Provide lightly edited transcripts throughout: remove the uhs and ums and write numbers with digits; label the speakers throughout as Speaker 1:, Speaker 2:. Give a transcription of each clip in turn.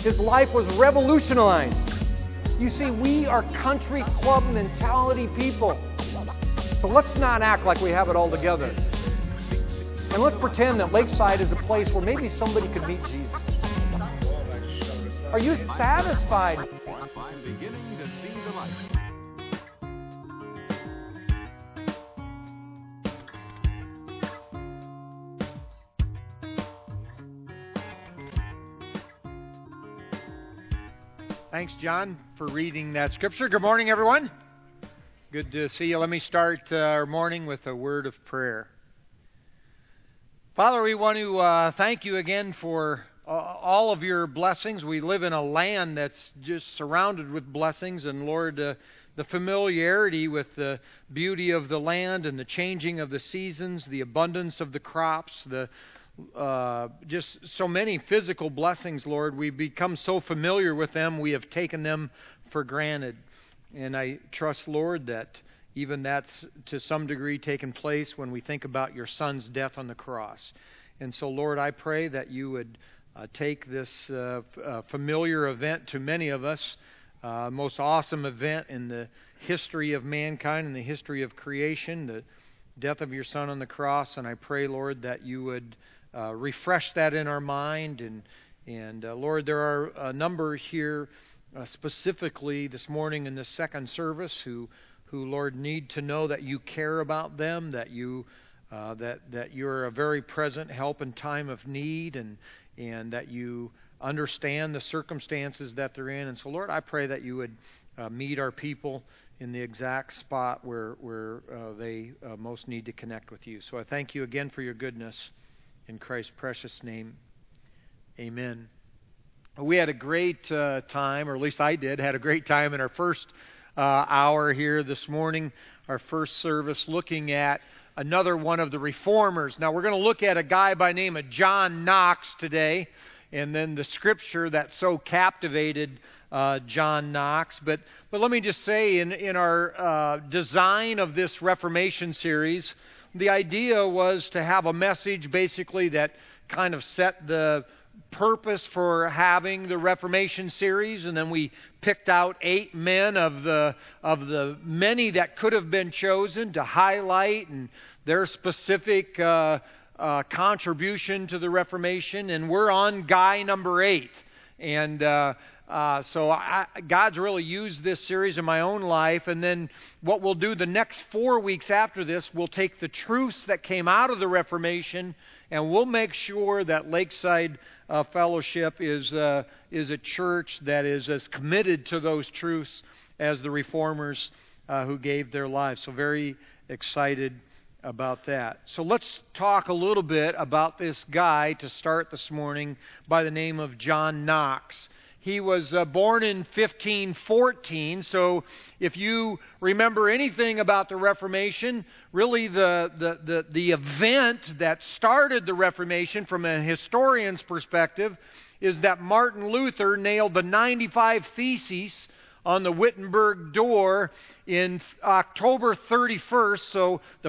Speaker 1: His life was revolutionized. You see, we are country club mentality people. So let's not act like we have it all together. And let's pretend that Lakeside is a place where maybe somebody could meet Jesus. Are you satisfied?
Speaker 2: I'm beginning to see the light.
Speaker 1: Thanks, John, for reading that scripture. Good morning, everyone. Good to see you. Let me start our morning with a word of prayer. Father, we want to thank you again for all of your blessings. We live in a land that's just surrounded with blessings, and Lord, the familiarity with the beauty of the land and the changing of the seasons, the abundance of the crops, just so many physical blessings, Lord. We become so familiar with them, we have taken them for granted. And I trust, Lord, that even that's to some degree taken place when we think about your Son's death on the cross. And so, Lord, I pray that you would take this familiar event to many of us, most awesome event in the history of mankind, in the history of creation, the death of your Son on the cross. And I pray, Lord, that you would refresh that in our mind. And Lord, there are a number here specifically this morning in the second service who Lord need to know that you care about them, that you're a very present help in time of need, and that you understand the circumstances that they're in. And so, Lord, I pray that you would meet our people in the exact spot where they most need to connect with you. So I thank you again for your goodness. In Christ's precious name, amen. We had a great time, or at least I had a great time in our first hour here this morning, our first service, looking at another one of the reformers. Now, we're going to look at a guy by the name of John Knox today, and then the scripture that so captivated John Knox. But let me just say, in our design of this Reformation series, the idea was to have a message basically that kind of set the purpose for having the Reformation series, and then we picked out 8 men of the many that could have been chosen to highlight and their specific contribution to the Reformation, and we're on guy number 8. And so God's really used this series in my own life, and then what we'll do the next 4 weeks after this, we'll take the truths that came out of the Reformation, and we'll make sure that Lakeside Fellowship is a church that is as committed to those truths as the reformers who gave their lives. So very excited about that. So let's talk a little bit about this guy to start this morning by the name of John Knox. He was born in 1514, so if you remember anything about the Reformation, really the event that started the Reformation from a historian's perspective is that Martin Luther nailed the 95 Theses on the Wittenberg door in October 31st, so the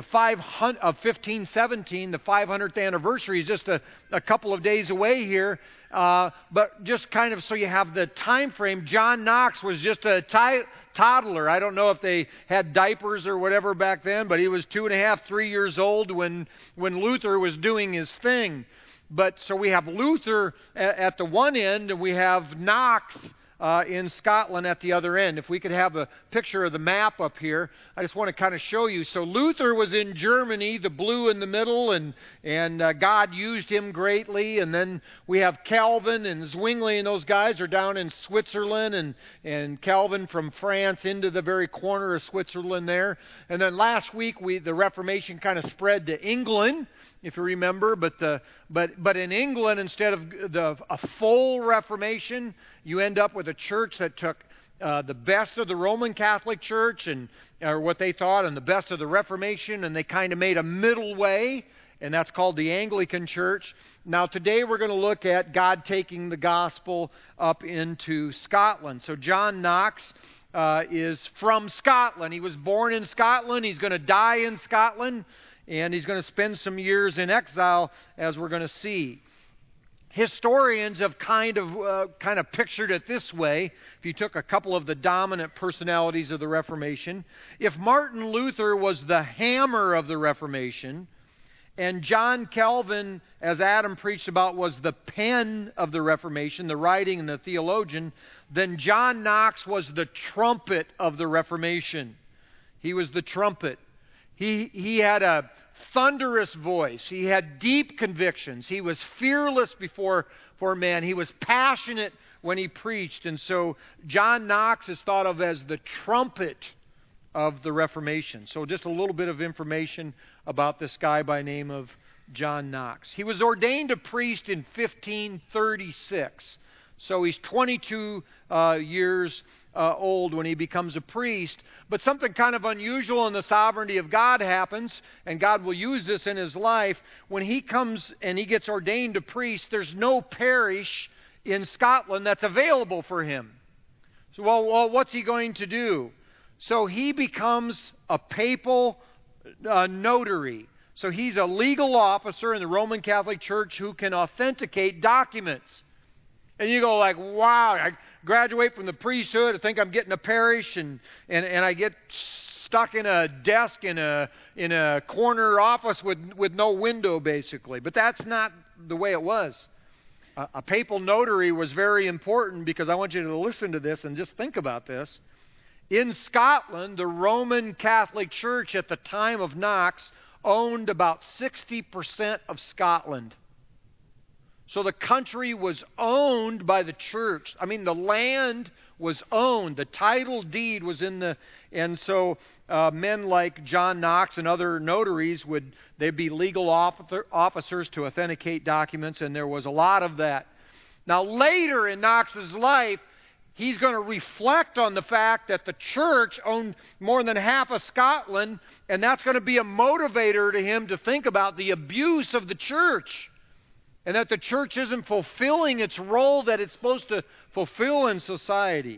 Speaker 1: 1517, the 500th anniversary is just a couple of days away here. But just kind of so you have the time frame, John Knox was just a toddler. I don't know if they had diapers or whatever back then, but he was 2.5, 3 years old when Luther was doing his thing. But so we have Luther at the one end, and we have Knox in Scotland at the other end. If we could have a picture of the map up here, I just want to kind of show you. So Luther was in Germany, the blue in the middle, and God used him greatly. And then we have Calvin and Zwingli, and those guys are down in Switzerland, and Calvin from France into the very corner of Switzerland there. And then last week the Reformation kind of spread to England, if you remember, but in England, instead of a full Reformation, you end up with a church that took the best of the Roman Catholic Church or what they thought, and the best of the Reformation, and they kind of made a middle way, and that's called the Anglican Church. Now today we're going to look at God taking the gospel up into Scotland. So John Knox is from Scotland. He was born in Scotland. He's going to die in Scotland. And he's going to spend some years in exile, as we're going to see. Historians have kind of pictured it this way. If you took a couple of the dominant personalities of the Reformation, if Martin Luther was the hammer of the Reformation, and John Calvin, as Adam preached about, was the pen of the Reformation, the writing and the theologian, then John Knox was the trumpet of the Reformation. He was the trumpet. He had a thunderous voice. He had deep convictions. He was fearless before men. He was passionate when he preached. And so John Knox is thought of as the trumpet of the Reformation. So just a little bit of information about this guy by name of John Knox. He was ordained a priest in 1536. So he's 22 years old when he becomes a priest. But something kind of unusual in the sovereignty of God happens, and God will use this in his life. When he comes and he gets ordained a priest, there's no parish in Scotland that's available for him. So, well, what's he going to do? So he becomes a papal notary. So he's a legal officer in the Roman Catholic Church who can authenticate documents. And you go like, wow, I graduate from the priesthood, I think I'm getting a parish, and I get stuck in a desk in a corner office with no window, basically. But that's not the way it was. A papal notary was very important, because I want you to listen to this and just think about this. In Scotland, the Roman Catholic Church at the time of Knox owned about 60% of Scotland. So the country was owned by the church. I mean, the land was owned. The title deed was in the... And so men like John Knox and other notaries they'd be legal officers to authenticate documents, and there was a lot of that. Now, later in Knox's life, he's going to reflect on the fact that the church owned more than half of Scotland, and that's going to be a motivator to him to think about the abuse of the church, and that the church isn't fulfilling its role that it's supposed to fulfill in society.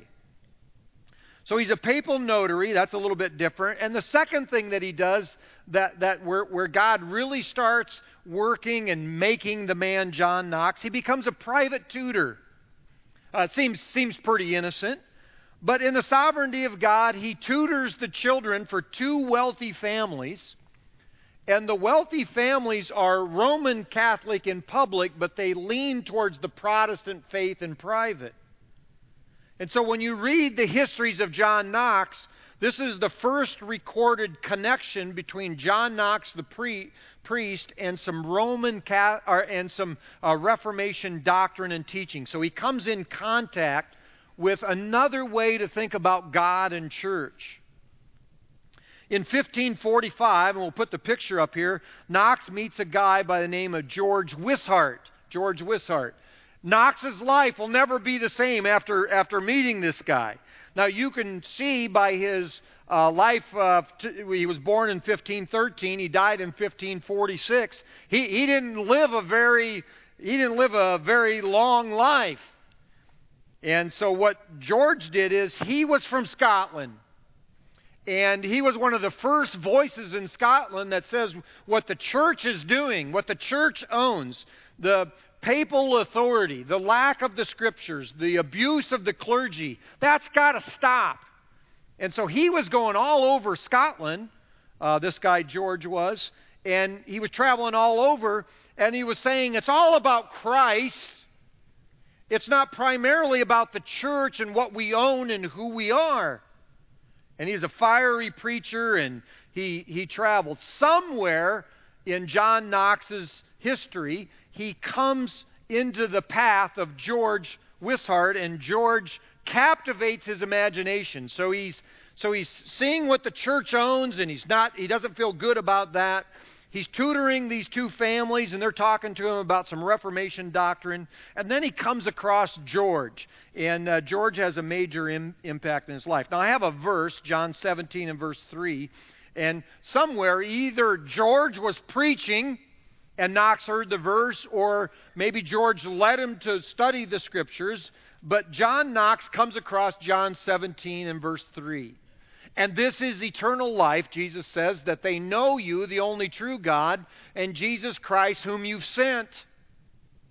Speaker 1: So he's a papal notary. That's a little bit different. And the second thing that he does, where God really starts working and making the man John Knox, he becomes a private tutor. It seems pretty innocent. But in the sovereignty of God, he tutors the children for two wealthy families. And the wealthy families are Roman Catholic in public, but they lean towards the Protestant faith in private. And so when you read the histories of John Knox, this is the first recorded connection between John Knox, the priest, and some Reformation doctrine and teaching. So he comes in contact with another way to think about God and church. In 1545, and we'll put the picture up here, Knox meets a guy by the name of George Wishart. George Wishart. Knox's life will never be the same after meeting this guy. Now, you can see by his life, he was born in 1513, he died in 1546. He didn't live a very long life. And so what George did is, he was from Scotland. And he was one of the first voices in Scotland that says what the church is doing, what the church owns, the papal authority, the lack of the scriptures, the abuse of the clergy, that's got to stop. And so he was going all over Scotland, this guy George was, and he was traveling all over, and he was saying it's all about Christ. It's not primarily about the church and what we own and who we are. And he's a fiery preacher, and he traveled. Somewhere in John Knox's history, he comes into the path of George Wishart, and George captivates his imagination. So he's seeing what the church owns, and he doesn't feel good about that. He's tutoring these two families, and they're talking to him about some Reformation doctrine. And then he comes across George, and George has a major impact in his life. Now, I have a verse, John 17 and verse 3, and somewhere either George was preaching and Knox heard the verse, or maybe George led him to study the Scriptures, but John Knox comes across John 17 and verse 3. And this is eternal life, Jesus says, that they know you, the only true God, and Jesus Christ whom you've sent.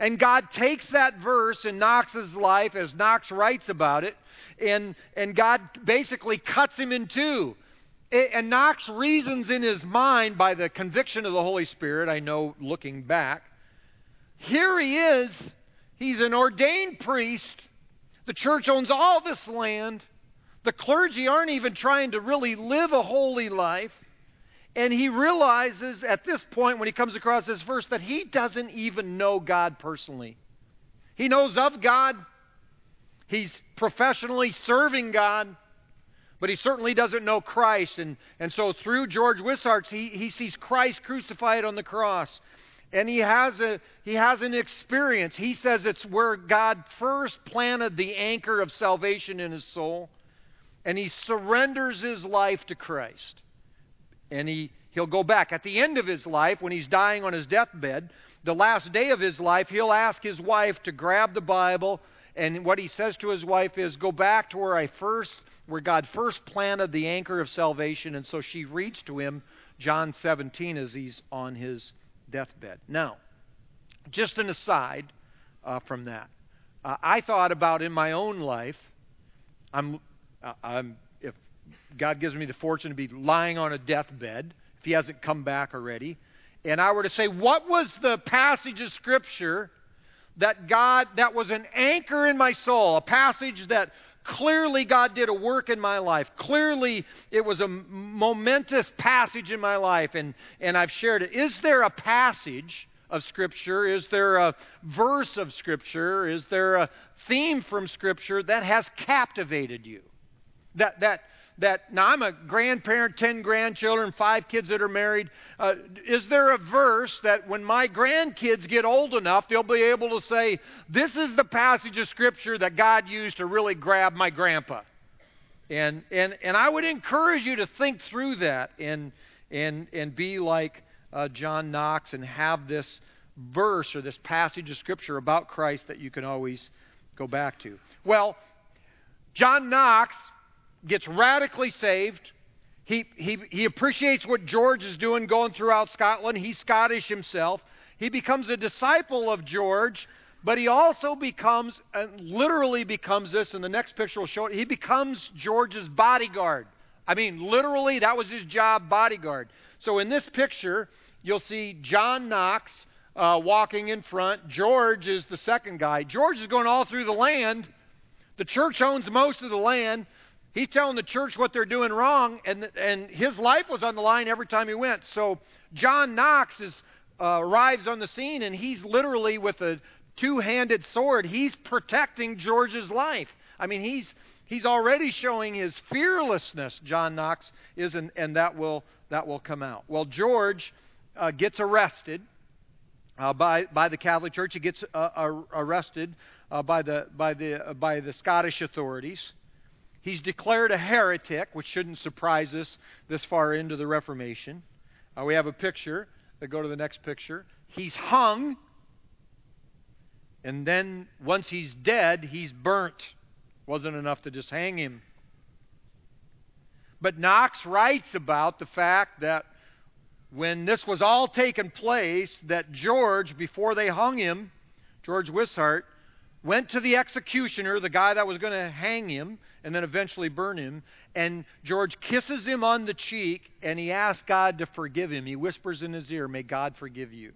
Speaker 1: And God takes that verse in Knox's life, as Knox writes about it, and God basically cuts him in two. And Knox reasons in his mind by the conviction of the Holy Spirit, I know looking back. Here he is. He's an ordained priest. The church owns all this land. The clergy aren't even trying to really live a holy life. And he realizes at this point when he comes across this verse that he doesn't even know God personally. He knows of God. He's professionally serving God. But he certainly doesn't know Christ. And so through George Wishart, he sees Christ crucified on the cross. And he has an experience. He says it's where God first planted the anchor of salvation in his soul. And he surrenders his life to Christ. And he'll go back. At the end of his life, when he's dying on his deathbed, the last day of his life, he'll ask his wife to grab the Bible. And what he says to his wife is, go back to where God first planted the anchor of salvation. And so she reads to him John 17 as he's on his deathbed. Now, just an aside from that. I thought about in my own life, if God gives me the fortune to be lying on a deathbed, if he hasn't come back already, and I were to say, what was the passage of Scripture that was an anchor in my soul, a passage that clearly God did a work in my life. Clearly it was a momentous passage in my life, and I've shared it. Is there a passage of Scripture? Is there a verse of Scripture? Is there a theme from Scripture that has captivated you? Now I'm a grandparent, 10 grandchildren, 5 kids that are married. Is there a verse that when my grandkids get old enough, they'll be able to say, this is the passage of Scripture that God used to really grab my grandpa? And I would encourage you to think through that and be like John Knox and have this verse or this passage of Scripture about Christ that you can always go back to. Well, John Knox gets radically saved. He appreciates what George is doing going throughout Scotland. He's Scottish himself. He becomes a disciple of George, but he also becomes, and literally becomes this, and the next picture will show it, he becomes George's bodyguard. I mean, literally, that was his job, bodyguard. So in this picture, you'll see John Knox walking in front. George is the second guy. George is going all through the land. The church owns most of the land. He's telling the church what they're doing wrong, and his life was on the line every time he went. So John Knox arrives on the scene, and he's literally with a two-handed sword. He's protecting George's life. I mean, he's already showing his fearlessness. John Knox is, and that will come out. Well, George gets arrested by the Catholic Church. He gets arrested by the Scottish authorities. He's declared a heretic, which shouldn't surprise us this far into the Reformation. We have a picture. Go to the next picture. He's hung, and then once he's dead, he's burnt. Wasn't enough to just hang him. But Knox writes about the fact that when this was all taking place, that George, before they hung him, George Wishart, went to the executioner, the guy that was going to hang him and then eventually burn him, and George kisses him on the cheek, and he asks God to forgive him. He whispers in his ear, "May God forgive you."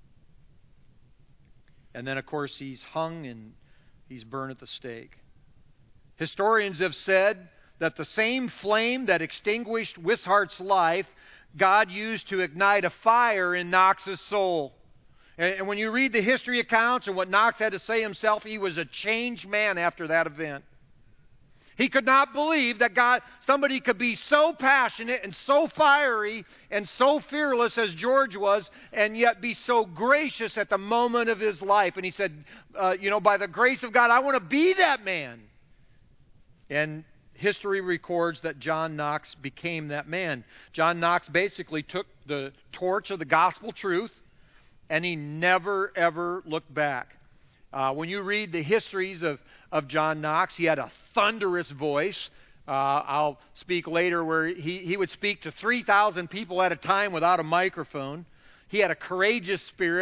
Speaker 1: And then, of course, he's hung and he's burned at the stake. Historians have said that the same flame that extinguished Wishart's life, God used to ignite a fire in Knox's soul. And when you read the history accounts and what Knox had to say himself, he was a changed man after that event. He could not believe that somebody could be so passionate and so fiery and so fearless as George was, and yet be so gracious at the moment of his life. And he said, by the grace of God, I want to be that man. And history records that John Knox became that man. John Knox basically took the torch of the gospel truth, and he never, ever looked back. When you read the histories of John Knox, he had a thunderous voice. I'll speak later where he would speak to 3,000 people at a time without a microphone. He had a courageous spirit.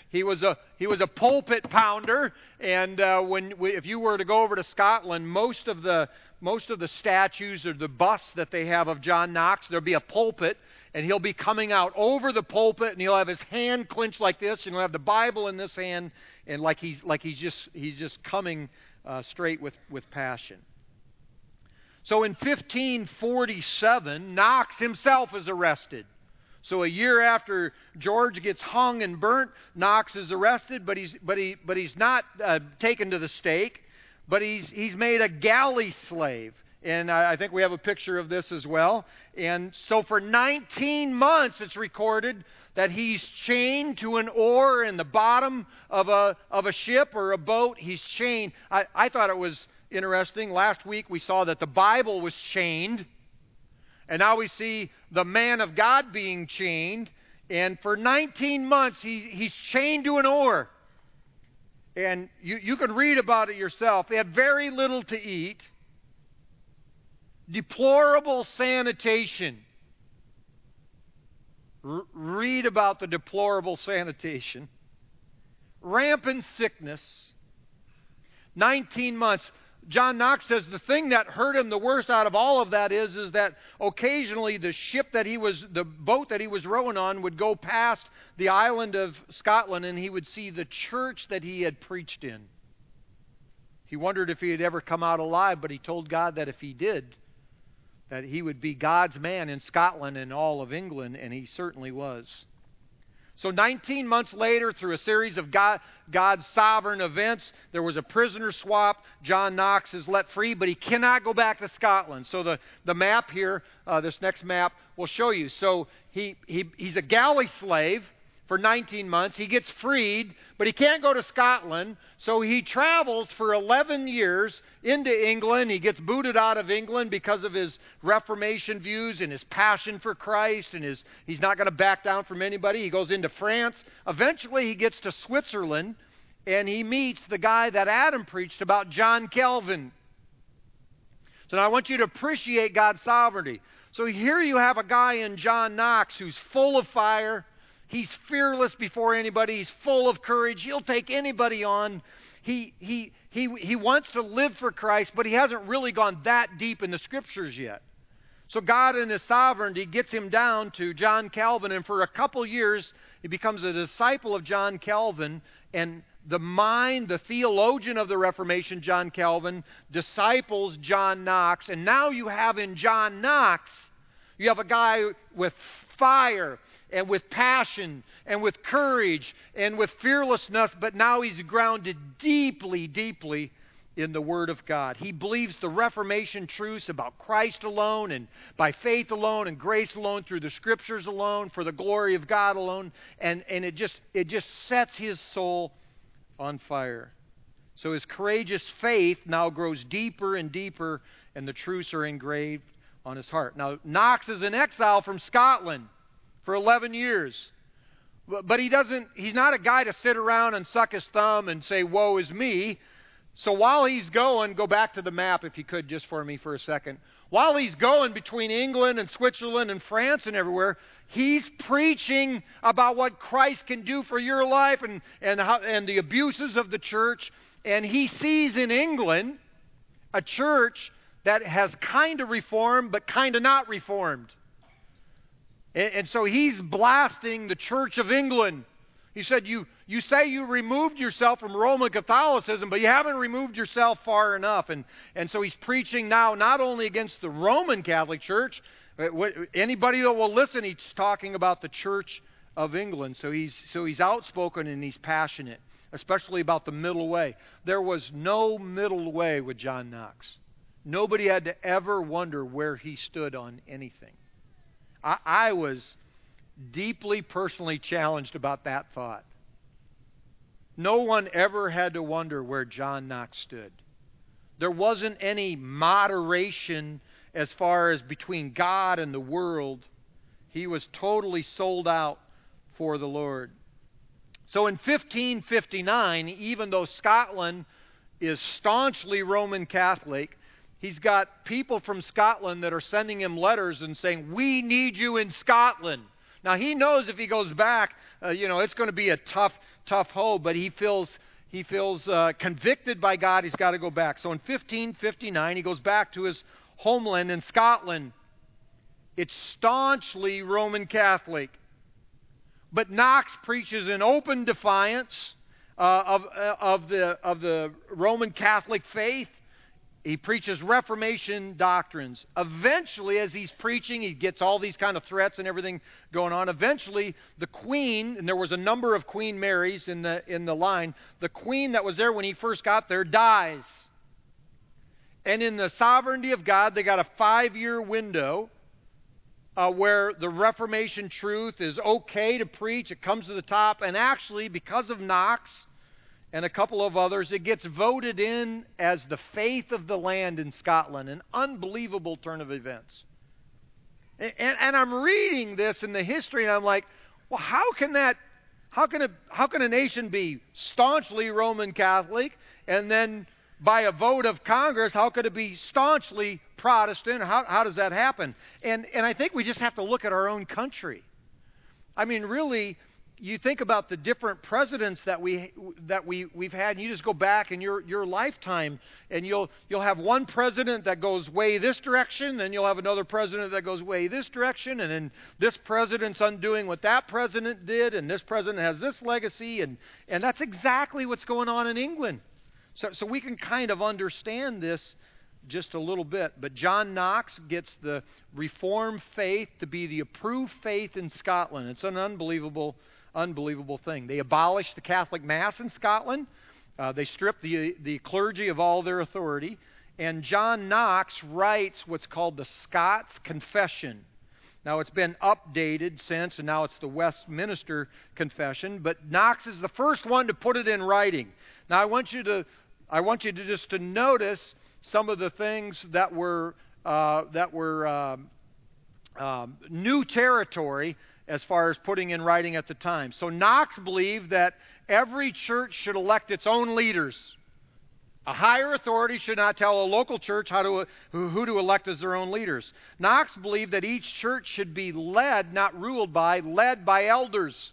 Speaker 1: He was a pulpit pounder, and if you were to go over to Scotland, most of the statues or the busts that they have of John Knox, there'll be a pulpit, and he'll be coming out over the pulpit, and he'll have his hand clenched like this, and he'll have the Bible in this hand, and he's just coming straight with passion. So in 1547, Knox himself is arrested. So a year after George gets hung and burnt, Knox is arrested, but he's not taken to the stake, but he's made a galley slave. And I think we have a picture of this as well. And so for 19 months, it's recorded that he's chained to an oar in the bottom of a ship or a boat. He's chained. I thought it was interesting. Last week we saw that the Bible was chained. And now we see the man of God being chained. And for 19 months, he's chained to an oar. And you can read about it yourself. They had very little to eat. Deplorable sanitation. Read about the deplorable sanitation. Rampant sickness. 19 months. John Knox says the thing that hurt him the worst out of all of that is that occasionally the boat that he was rowing on would go past the island of Scotland, and he would see the church that he had preached in. He wondered if he had ever come out alive, but he told God that if he did, that he would be God's man in Scotland and all of England, and he certainly was. So 19 months later, through a series of God's sovereign events, there was a prisoner swap. John Knox is let free, but he cannot go back to Scotland. So the map here, this next map, will show you. So he's a galley slave for 19 months. He gets freed, but he can't go to Scotland. So he travels for 11 years into England. He gets booted out of England because of his Reformation views and his passion for Christ, and he's not going to back down from anybody. He goes into France. Eventually he gets to Switzerland, and he meets the guy that Adam preached about, John Calvin. So now I want you to appreciate God's sovereignty. So here you have a guy in John Knox who's full of fire. He's fearless before anybody. He's full of courage. He'll take anybody on. He wants to live for Christ, but he hasn't really gone that deep in the Scriptures yet. So God in His sovereignty gets him down to John Calvin, and for a couple years he becomes a disciple of John Calvin, and the theologian of the Reformation, John Calvin, disciples John Knox, and now you have in John Knox, you have a guy with fire and with passion and with courage and with fearlessness, but now he's grounded deeply, deeply in the Word of God. He believes the Reformation truths about Christ alone and by faith alone and grace alone through the Scriptures alone for the glory of God alone, and it just sets his soul on fire. So his courageous faith now grows deeper and deeper, and the truths are engraved on his heart. Now, Knox is in exile from Scotland for 11 years. But he's not a guy to sit around and suck his thumb and say, woe is me. So while he's going, go back to the map if you could just for me for a second. While he's going between England and Switzerland and France and everywhere, he's preaching about what Christ can do for your life and the abuses of the church. And he sees in England a church that has kind of reformed but kind of not reformed. And so he's blasting the Church of England. He said, you say you removed yourself from Roman Catholicism, but you haven't removed yourself far enough. And so he's preaching now not only against the Roman Catholic Church, anybody that will listen, he's talking about the Church of England. So he's outspoken and he's passionate, especially about the middle way. There was no middle way with John Knox. Nobody had to ever wonder where he stood on anything. I was deeply personally challenged about that thought. No one ever had to wonder where John Knox stood. There wasn't any moderation as far as between God and the world. He was totally sold out for the Lord. So in 1559, even though Scotland is staunchly Roman Catholic, he's got people from Scotland that are sending him letters and saying, we need you in Scotland. Now, he knows if he goes back, it's going to be a tough hoe, but he feels convicted by God. He's got to go back. So in 1559, he goes back to his homeland in Scotland. It's staunchly Roman Catholic. But Knox preaches in open defiance of the Roman Catholic faith. He preaches Reformation doctrines. Eventually, as he's preaching, he gets all these kind of threats and everything going on. Eventually, the queen, and there was a number of Queen Marys in the line, the queen that was there when he first got there dies. And in the sovereignty of God, they got a 5-year window where the Reformation truth is okay to preach. It comes to the top. And actually, because of Knox and a couple of others, it gets voted in as the faith of the land in Scotland. An unbelievable turn of events. And I'm reading this in the history, and I'm like, well, how can a nation be staunchly Roman Catholic, and then by a vote of Congress, how could it be staunchly Protestant? How does that happen? And I think we just have to look at our own country. I mean, really, you think about the different presidents that we've had, and you just go back in your lifetime, and you'll have one president that goes way this direction, and you'll have another president that goes way this direction, and then this president's undoing what that president did, and this president has this legacy, and that's exactly what's going on in England. So we can kind of understand this just a little bit. But John Knox gets the Reformed faith to be the approved faith in Scotland. It's an unbelievable thing. They abolished the Catholic Mass in Scotland. They stripped the clergy of all their authority. And John Knox writes what's called the Scots Confession. Now, it's been updated since, and now it's the Westminster Confession. But Knox is the first one to put it in writing. Now, I want you to just to notice some of the things that were new territory as far as putting in writing at the time. So Knox believed that every church should elect its own leaders. A higher authority should not tell a local church who to elect as their own leaders. Knox believed that each church should be led, not ruled by, led by elders.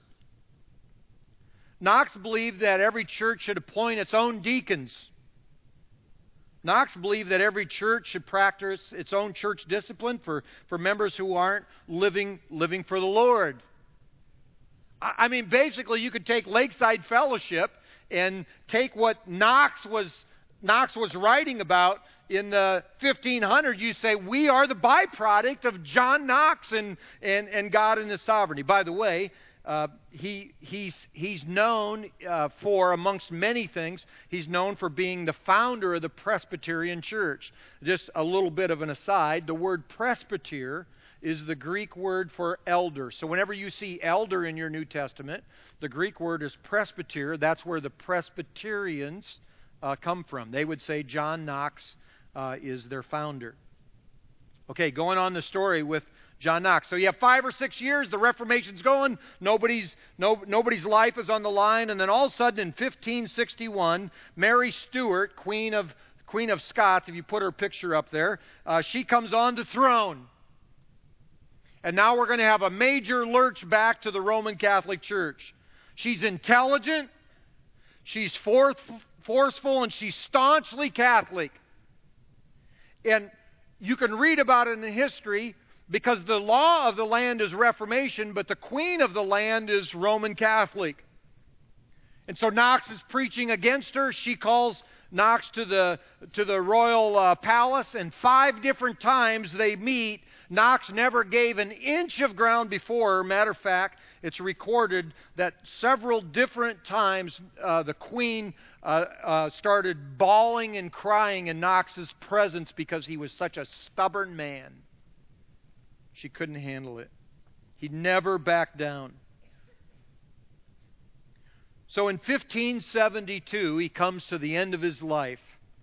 Speaker 1: Knox believed that every church should appoint its own deacons. Knox believed that every church should practice its own church discipline for members who aren't living for the Lord. I mean, basically, you could take Lakeside Fellowship and take what Knox was writing about in the 1500s. You say, we are the byproduct of John Knox and God and His sovereignty. By the way, he's known for, amongst many things, he's known for being the founder of the Presbyterian Church. Just a little bit of an aside, the word presbyter is the Greek word for elder. So whenever you see elder in your New Testament, the Greek word is presbyter. That's where the Presbyterians come from. They would say John Knox is their founder. Okay, going on the story with John Knox. So you have 5 or 6 years, the Reformation's going, nobody's life is on the line, and then all of a sudden in 1561, Mary Stuart, Queen of Scots, if you put her picture up there, she comes on the throne. And now we're going to have a major lurch back to the Roman Catholic Church. She's intelligent, she's forceful, and she's staunchly Catholic. And you can read about it in history, because the law of the land is Reformation, but the queen of the land is Roman Catholic. And so Knox is preaching against her. She calls Knox to the royal palace, and 5 different times they meet. Knox never gave an inch of ground before her. Matter of fact, it's recorded that several different times the queen started bawling and crying in Knox's presence because he was such a stubborn man. She couldn't handle it. He never backed down. So in 1572, he comes to the end of his life.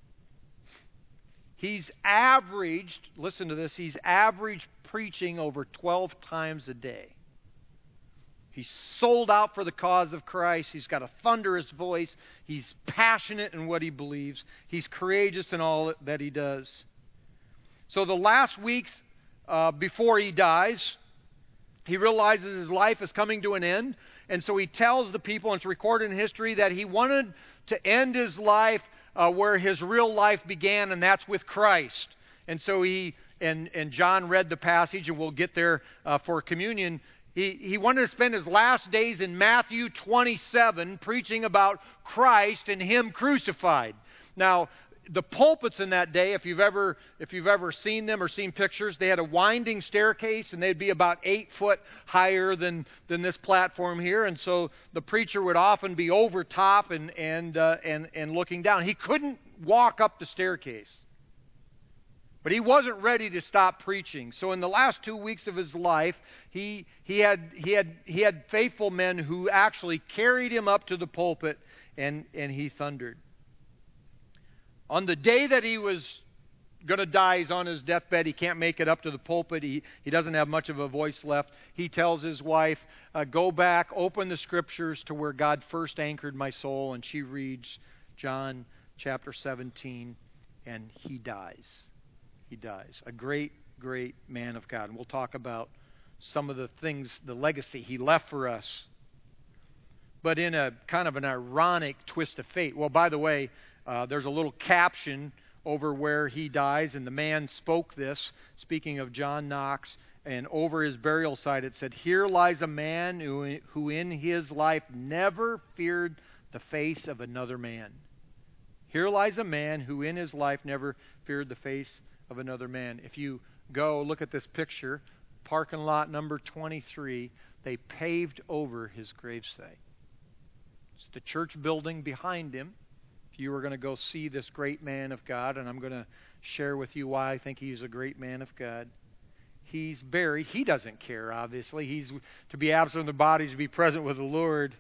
Speaker 1: He's averaged, listen to this, he's averaged preaching over 12 times a day. He's sold out for the cause of Christ. He's got a thunderous voice. He's passionate in what he believes. He's courageous in all that he does. So the last weeks before he dies, He realizes his life is coming to an end, and so he tells the people, and it's recorded in history, that he wanted to end his life where his real life began, and that's with Christ. And so and John read the passage, and we'll get there for communion. He wanted to spend his last days in Matthew 27 preaching about Christ and Him crucified. Now, the pulpits in that day, if you've ever seen them or seen pictures, they had a winding staircase, and they'd be about 8 foot higher than this platform here. And so the preacher would often be over top and looking down. He couldn't walk up the staircase, but he wasn't ready to stop preaching. So in the last 2 weeks of his life, he had faithful men who actually carried him up to the pulpit, and he thundered. On the day that he was going to die, he's on his deathbed. He can't make it up to the pulpit. He doesn't have much of a voice left. He tells his wife, go back, open the Scriptures to where God first anchored my soul. And she reads John chapter 17, and he dies. He dies. A great, great man of God. And we'll talk about some of the things, the legacy he left for us. But in a kind of an ironic twist of fate. Well, by the way, there's a little caption over where he dies, and the man spoke this, speaking of John Knox, and over his burial site it said, "Here lies a man who in his life never feared the face of another man." Here lies a man who in his life never feared the face of another man. If you go look at this picture, parking lot number 23, they paved over his gravesite. It's the church building behind him. You are going to go see this great man of God, and I'm going to share with you why I think he's a great man of God. He's buried. He doesn't care, obviously. He's to be absent from the body, to be present with the Lord.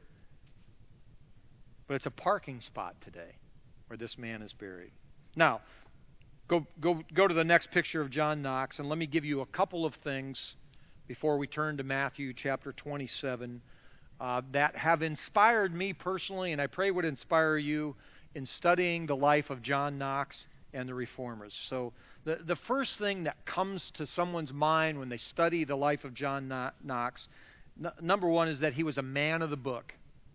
Speaker 1: But it's a parking spot today where this man is buried. Now, go to the next picture of John Knox, and let me give you a couple of things before we turn to Matthew chapter 27 that have inspired me personally, and I pray would inspire you in studying the life of John Knox and the Reformers. So the first thing that comes to someone's mind when they study the life of John Knox, number one, is that he was a man of the book.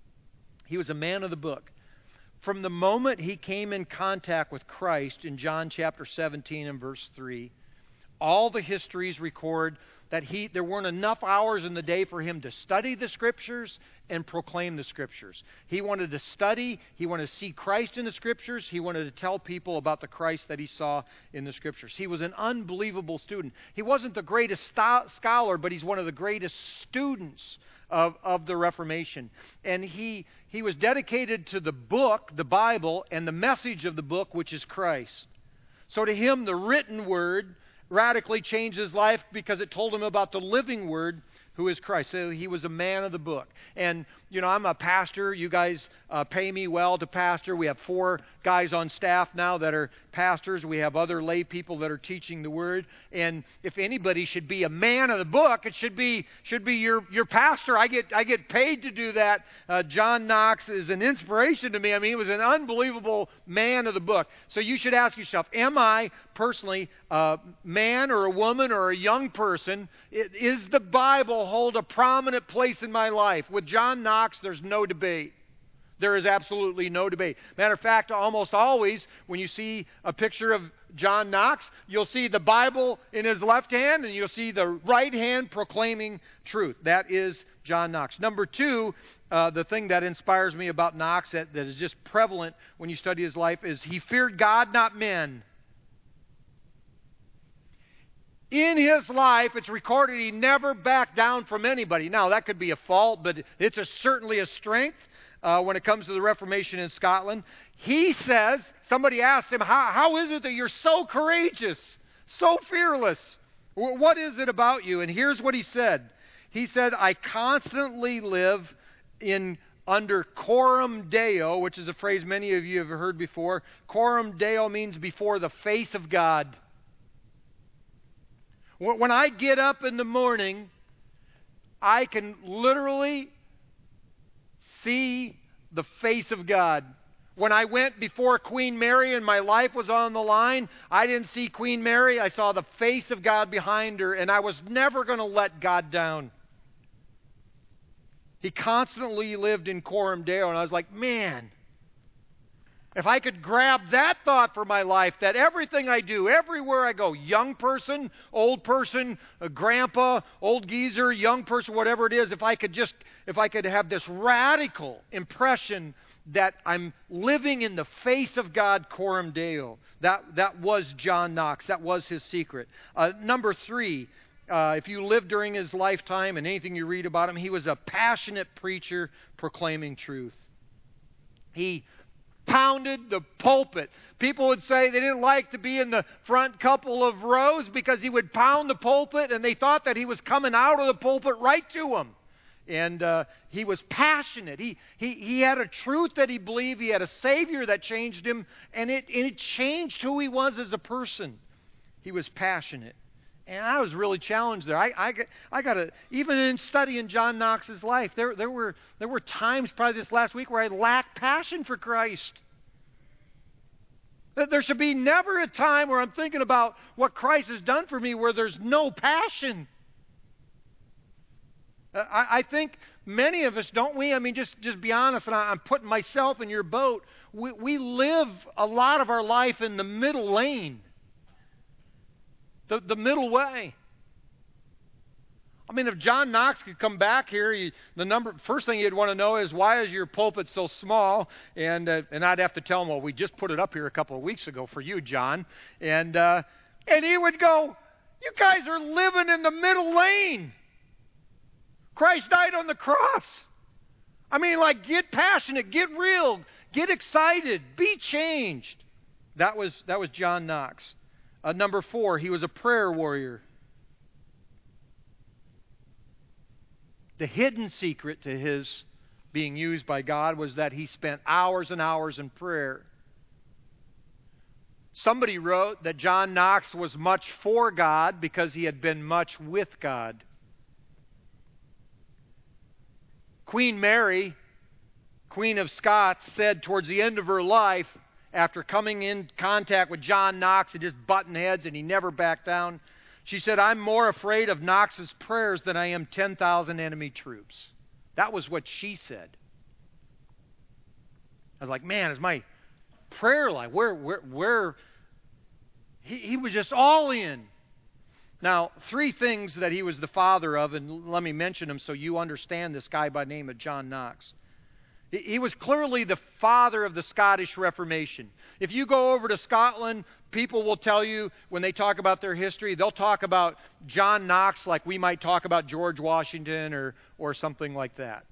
Speaker 1: He was a man of the book. From the moment he came in contact with Christ in John chapter 17 and verse 3, all the histories record that there weren't enough hours in the day for him to study the Scriptures and proclaim the Scriptures. He wanted to study, he wanted to see Christ in the Scriptures, he wanted to tell people about the Christ that he saw in the Scriptures. He was an unbelievable student. He wasn't the greatest scholar, but he's one of the greatest students of the Reformation. And he was dedicated to the book, the Bible, and the message of the book, which is Christ. So to him, the written word radically changed his life because it told him about the living word, who is Christ. So he was a man of the book. And, I'm a pastor. You guys pay me well to pastor. We have 4 guys on staff now that are pastors. We have other lay people that are teaching the word. And if anybody should be a man of the book, it should be your pastor. I get paid to do that. John Knox is an inspiration to me. I mean, he was an unbelievable man of the book. So you should ask yourself, am I personally a man or a woman or a young person? Is the Bible hold a prominent place in my life? With John Knox, there's no debate. There is absolutely no debate. Matter of fact, almost always when you see a picture of John Knox, you'll see the Bible in his left hand and you'll see the right hand proclaiming truth. That is John Knox. Number 2, the thing that inspires me about Knox that is just prevalent when you study his life is he feared God, not men. In his life, it's recorded he never backed down from anybody. Now, that could be a fault, but it's certainly a strength when it comes to the Reformation in Scotland. He says, somebody asked him, how is it that you're so courageous, so fearless? What is it about you? And here's what he said. He said, I constantly live under coram Deo, which is a phrase many of you have heard before. Coram Deo means before the face of God. When I get up in the morning, I can literally see the face of God. When I went before Queen Mary and my life was on the line, I didn't see Queen Mary. I saw the face of God behind her, and I was never going to let God down. He constantly lived in Coram Deo, and I was like, man, if I could grab that thought for my life, that everything I do, everywhere I go, young person, old person, a grandpa, old geezer, young person, whatever it is, if I could have this radical impression that I'm living in the face of God, Coram Deo. That was John Knox. That was his secret. Number 3, if you lived during his lifetime and anything you read about him, he was a passionate preacher proclaiming truth. He pounded the pulpit. People would say they didn't like to be in the front couple of rows because he would pound the pulpit, and they thought that he was coming out of the pulpit right to them. And he was passionate. He had a truth that he believed. He had a Savior that changed him, and it changed who he was as a person. He was passionate. And I was really challenged there. I got to, even in studying John Knox's life, there were times, probably this last week, where I lacked passion for Christ. There should be never a time where I'm thinking about what Christ has done for me where there's no passion. I think many of us, don't we? I mean, just be honest, and I'm putting myself in your boat. We live a lot of our life in the middle lane. The middle way. I mean, if John Knox could come back here, first thing you'd want to know is, why is your pulpit so small? And I'd have to tell him, well, we just put it up here a couple of weeks ago for you, John. And he would go, you guys are living in the middle lane. Christ died on the cross. I mean, like, get passionate, get real, get excited, be changed. That was John Knox. Number 4, he was a prayer warrior. The hidden secret to his being used by God was that he spent hours and hours in prayer. Somebody wrote that John Knox was much for God because he had been much with God. Queen Mary, Queen of Scots, said towards the end of her life, after coming in contact with John Knox and just butting heads, and he never backed down, she said, I'm more afraid of Knox's prayers than I am 10,000 enemy troops. That was what she said. I was like, man, is my prayer life, where he was just all in. Now, 3 things that he was the father of, and let me mention them so you understand this guy by the name of John Knox. He was clearly the father of the Scottish Reformation. If you go over to Scotland, people will tell you, when they talk about their history, they'll talk about John Knox like we might talk about George Washington or something like that.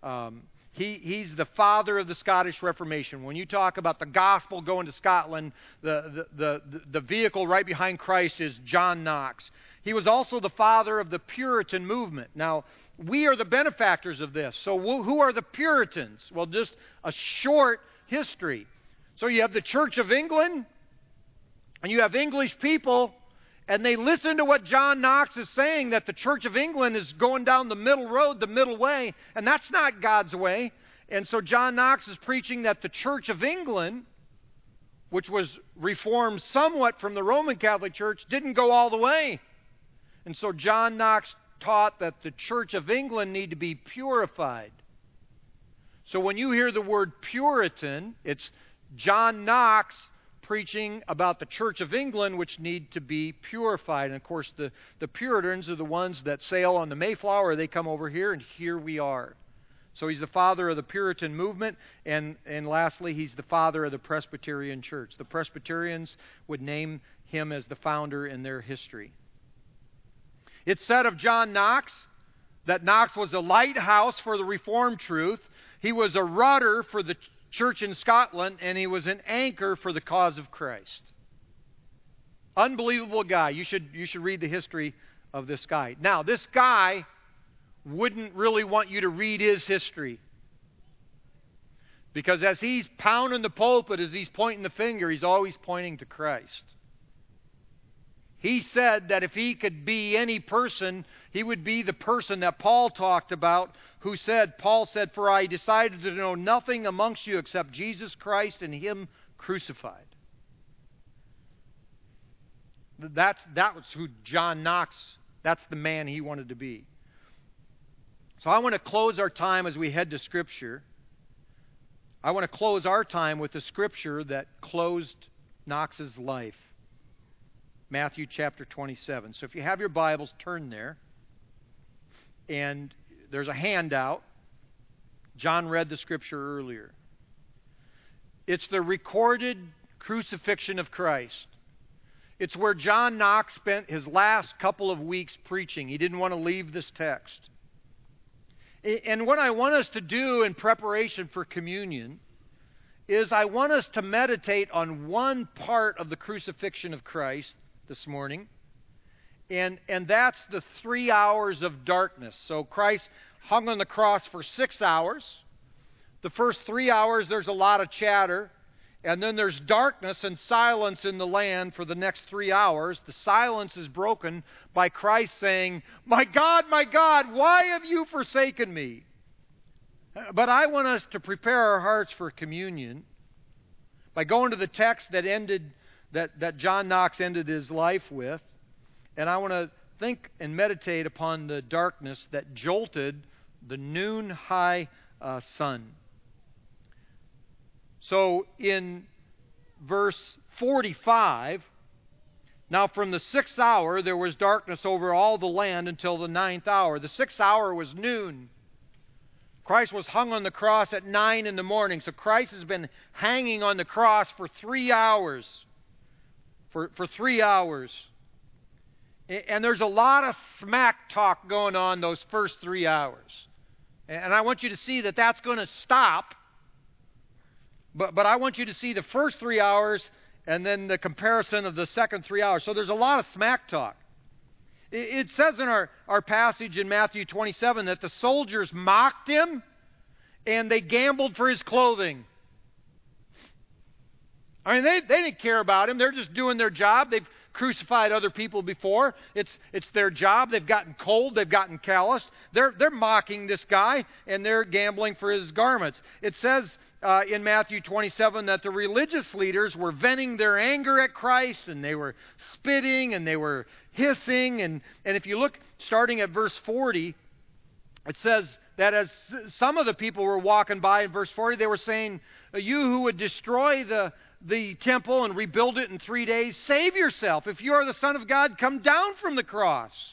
Speaker 1: He's the father of the Scottish Reformation. When you talk about the gospel going to Scotland, the vehicle right behind Christ is John Knox. He was also the father of the Puritan movement. Now, we are the benefactors of this. So who are the Puritans? Well, just a short history. So you have the Church of England, and you have English people, and they listen to what John Knox is saying, that the Church of England is going down the middle road, the middle way, and that's not God's way. And so John Knox is preaching that the Church of England, which was reformed somewhat from the Roman Catholic Church, didn't go all the way. And so John Knox taught that the Church of England need to be purified. So when you hear the word Puritan, it's John Knox preaching about the Church of England, which need to be purified. And of course, the Puritans are the ones that sail on the Mayflower. They come over here, and here we are. So he's the father of the Puritan movement, and lastly, he's the father of the Presbyterian Church. The Presbyterians would name him as the founder in their history. It's said of John Knox that Knox was a lighthouse for the Reformed truth. He was a rudder for the church in Scotland, and he was an anchor for the cause of Christ. Unbelievable guy. You should read the history of this guy. Now, this guy wouldn't really want you to read his history, because as he's pounding the pulpit, as he's pointing the finger, he's always pointing to Christ. He said that if he could be any person, he would be the person that Paul talked about, Paul said, for I decided to know nothing amongst you except Jesus Christ and Him crucified. That was who John Knox, that's the man he wanted to be. So I want to close our time as we head to Scripture. I want to close our time with the Scripture that closed Knox's life. Matthew chapter 27. So if you have your Bibles, turn there. And there's a handout. John read the Scripture earlier. It's the recorded crucifixion of Christ. It's where John Knox spent his last couple of weeks preaching. He didn't want to leave this text. And what I want us to do in preparation for communion is I want us to meditate on one part of the crucifixion of Christ this morning, and that's the 3 hours of darkness. So Christ hung on the cross for 6 hours. The first 3 hours, there's a lot of chatter. And then there's darkness and silence in the land for the next 3 hours. The silence is broken by Christ saying, my God, why have you forsaken me?" But I want us to prepare our hearts for communion by going to the text that John Knox ended his life with. And I want to think and meditate upon the darkness that jolted the noon-high sun. So in verse 45, "Now from the 6th hour there was darkness over all the land until the 9th hour." The 6th hour was noon. Christ was hung on the cross at 9 in the morning. So Christ has been hanging on the cross for 3 hours. For 3 hours. And there's a lot of smack talk going on those first 3 hours. And I want you to see that that's going to stop. But I want you to see the first 3 hours and then the comparison of the second 3 hours. So there's a lot of smack talk. It says in our passage in Matthew 27 that the soldiers mocked him and they gambled for his clothing. I mean, they didn't care about him. They're just doing their job. They've crucified other people before. It's their job. They've gotten cold. They've gotten calloused. They're mocking this guy, and they're gambling for his garments. It says in Matthew 27 that the religious leaders were venting their anger at Christ, and they were spitting, and they were hissing. And if you look, starting at verse 40, it says that as some of the people were walking by in verse 40, they were saying, "You who would destroy the temple and rebuild it in 3 days, save yourself. If you are the Son of God, come down from the cross."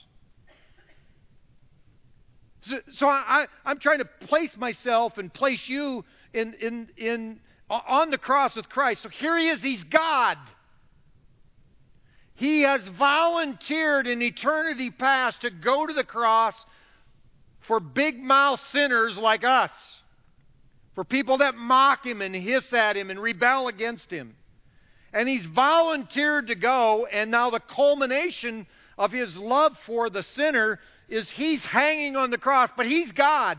Speaker 1: So I'm trying to place myself and place you on the cross with Christ. So here he is. He's God. He has volunteered in eternity past to go to the cross for big mouth sinners like us. For people that mock him and hiss at him and rebel against him. And he's volunteered to go, and now the culmination of his love for the sinner is he's hanging on the cross, but he's God.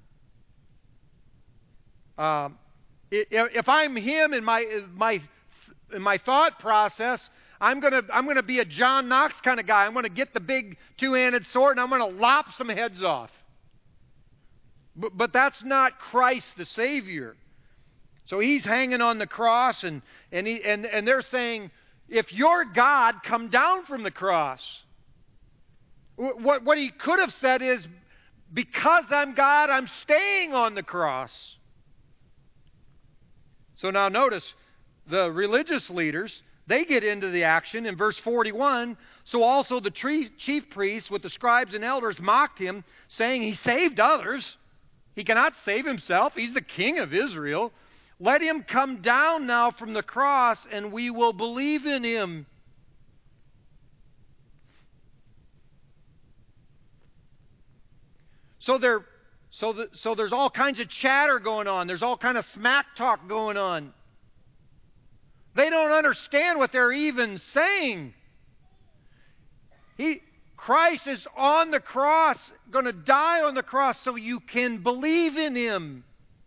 Speaker 1: If I'm him in my thought process, I'm gonna be a John Knox kind of guy. I'm gonna get the big two-handed sword and I'm gonna lop some heads off. But that's not Christ the Savior. So he's hanging on the cross, and they're saying, "If you're God, come down from the cross." What he could have said is, "Because I'm God, I'm staying on the cross." So now notice, the religious leaders, they get into the action in verse 41. "So also the chief priests with the scribes and elders mocked him, saying, 'He saved others. He cannot save himself. He's the king of Israel. Let him come down now from the cross, and we will believe in him.'" So there's all kinds of chatter going on. There's all kind of smack talk going on. They don't understand what they're even saying. Christ is on the cross, going to die on the cross so you can believe in him.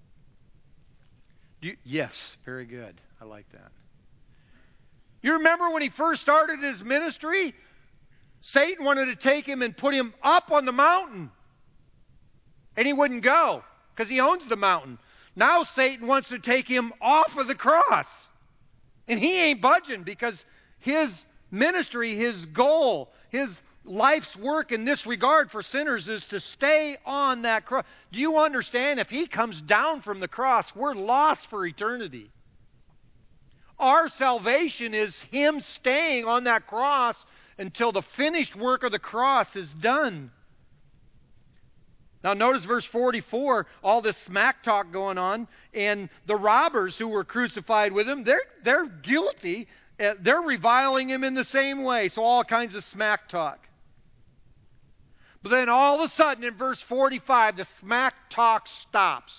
Speaker 1: Yes, very good. I like that. You remember when he first started his ministry? Satan wanted to take him and put him up on the mountain. And he wouldn't go because he owns the mountain. Now Satan wants to take him off of the cross. And he ain't budging because his ministry, his goal, his life's work in this regard for sinners is to stay on that cross. Do you understand? If He comes down from the cross, we're lost for eternity. Our salvation is Him staying on that cross until the finished work of the cross is done. Now notice verse 44, all this smack talk going on, and the robbers who were crucified with Him, they're guilty. They're reviling Him in the same way. So all kinds of smack talk. But then all of a sudden in verse 45, the smack talk stops.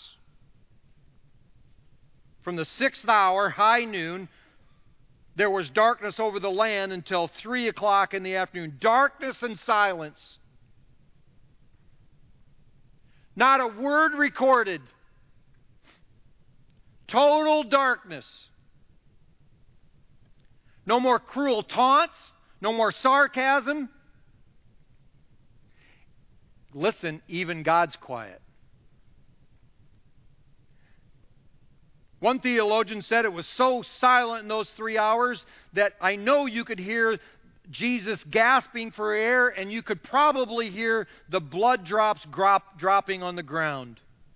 Speaker 1: From the 6th hour, high noon, there was darkness over the land until 3 o'clock in the afternoon. Darkness and silence. Not a word recorded. Total darkness. No more cruel taunts. No more sarcasm. Listen, even God's quiet. One theologian said it was so silent in those 3 hours that I know you could hear Jesus gasping for air, and you could probably hear the blood drops dropping on the ground.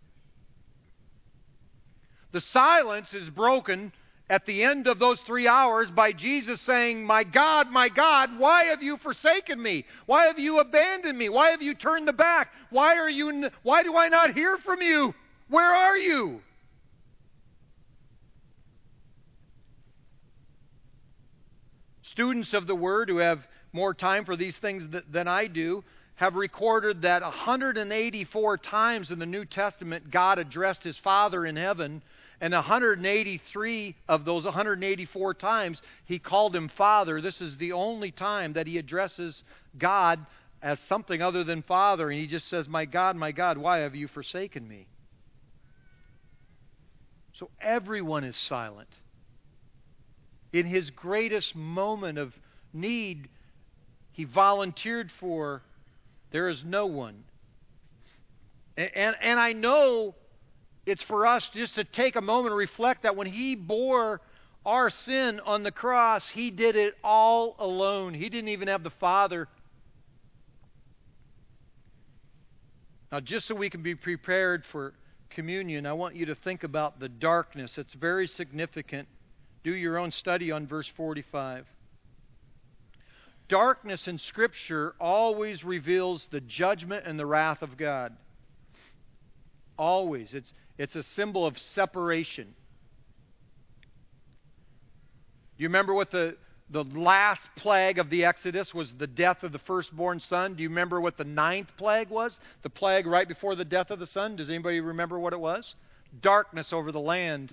Speaker 1: The silence is broken at the end of those 3 hours by Jesus saying, my God, why have you forsaken me? Why have you abandoned me? Why have you turned the back? Why do I not hear from you? Where are you? Students of the Word who have more time for these things than I do have recorded that 184 times in the New Testament God addressed His Father in heaven, and 183 of those 184 times He called Him Father. This is the only time that He addresses God as something other than Father, and He just says, my God, why have you forsaken me? So everyone is silent. In His greatest moment of need, He volunteered for. There is no one. And I know it's for us just to take a moment and reflect that when He bore our sin on the cross, He did it all alone. He didn't even have the Father. Now, just so we can be prepared for communion, I want you to think about the darkness. It's very significant. Do your own study on verse 45. Darkness in Scripture always reveals the judgment and the wrath of God. Always. It's a symbol of separation. Do you remember what the last plague of the Exodus was? The death of the firstborn son. Do you remember what the 9th plague was? The plague right before the death of the son. Does anybody remember what it was? Darkness over the land.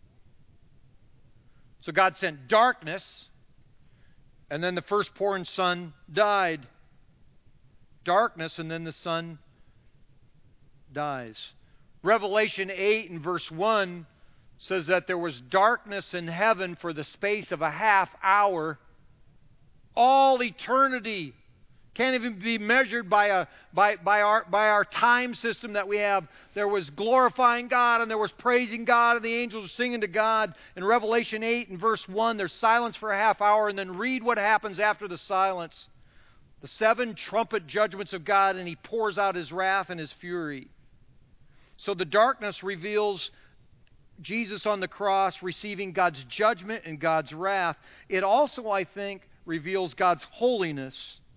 Speaker 1: So God sent darkness, and then the firstborn son died. Darkness, and then the son dies. Revelation 8 and verse 1 says that there was darkness in heaven for the space of a half hour. All eternity. Can't even be measured by our time system that we have. There was glorifying God and there was praising God and the angels were singing to God. In Revelation 8 and verse 1, there's silence for a half hour, and then read what happens after the silence. The 7 trumpet judgments of God, and He pours out His wrath and His fury. So the darkness reveals Jesus on the cross receiving God's judgment and God's wrath. It also, I think, reveals God's holiness.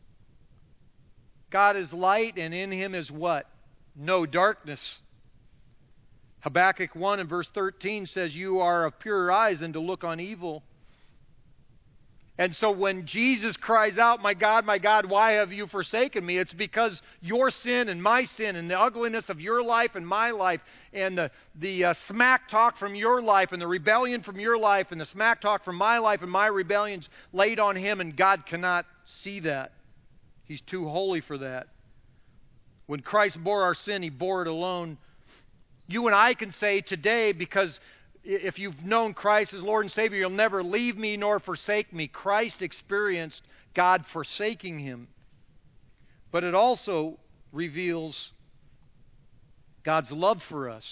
Speaker 1: God is light, and in Him is what? No darkness. Habakkuk 1 and verse 13 says, you are of purer eyes than to look on evil. And so when Jesus cries out, my God, why have you forsaken me? It's because your sin and my sin and the ugliness of your life and my life and the smack talk from your life and the rebellion from your life and the smack talk from my life and my rebellions laid on Him, and God cannot see that. He's too holy for that. When Christ bore our sin, He bore it alone. You and I can say today, because if you've known Christ as Lord and Savior, you'll never leave me nor forsake me. Christ experienced God forsaking Him. But it also reveals God's love for us.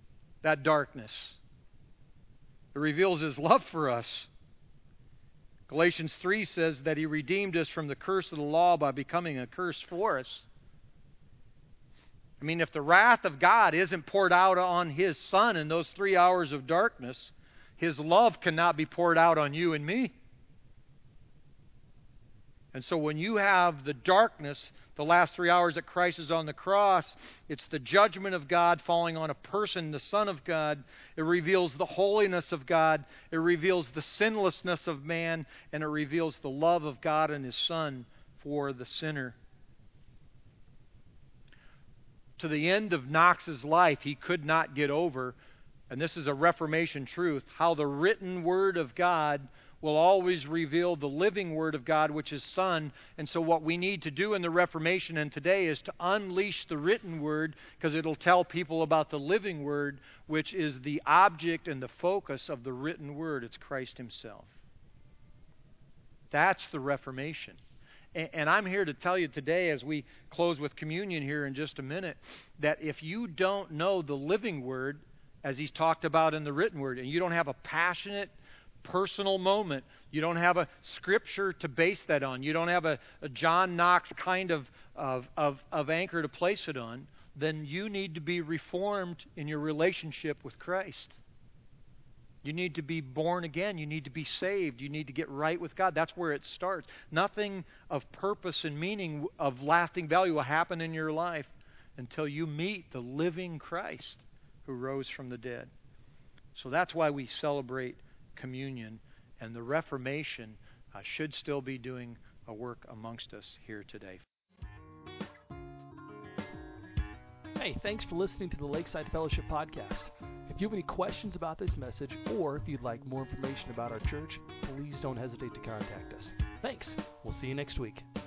Speaker 1: That darkness. It reveals His love for us. Galatians 3 says that He redeemed us from the curse of the law by becoming a curse for us. I mean, if the wrath of God isn't poured out on His Son in those 3 hours of darkness, His love cannot be poured out on you and me. And so when you have the darkness, the last 3 hours that Christ is on the cross, it's the judgment of God falling on a person, the Son of God. It reveals the holiness of God. It reveals the sinlessness of man. And it reveals the love of God and His Son for the sinner. To the end of Knox's life, he could not get over, and this is a Reformation truth, how the written Word of God will always reveal the living Word of God, which is Son. And so what we need to do in the Reformation and today is to unleash the written Word, because it'll tell people about the living Word, which is the object and the focus of the written Word. It's Christ Himself. That's the Reformation. And I'm here to tell you today, as we close with communion here in just a minute, that if you don't know the living Word, as He's talked about in the written Word, and you don't have a passionate, personal moment, you don't have a scripture to base that on, you don't have a John Knox kind of anchor to place it on, then you need to be reformed in your relationship with Christ. You need to be born again. You need to be saved. You need to get right with God. That's where it starts. Nothing of purpose and meaning of lasting value will happen in your life until you meet the living Christ who rose from the dead. So that's why we celebrate communion, and the Reformation should still be doing a work amongst us here today.
Speaker 3: Hey, thanks for listening to the Lakeside Fellowship Podcast. If you have any questions about this message, or if you'd like more information about our church, please don't hesitate to contact us. Thanks. We'll see you next week.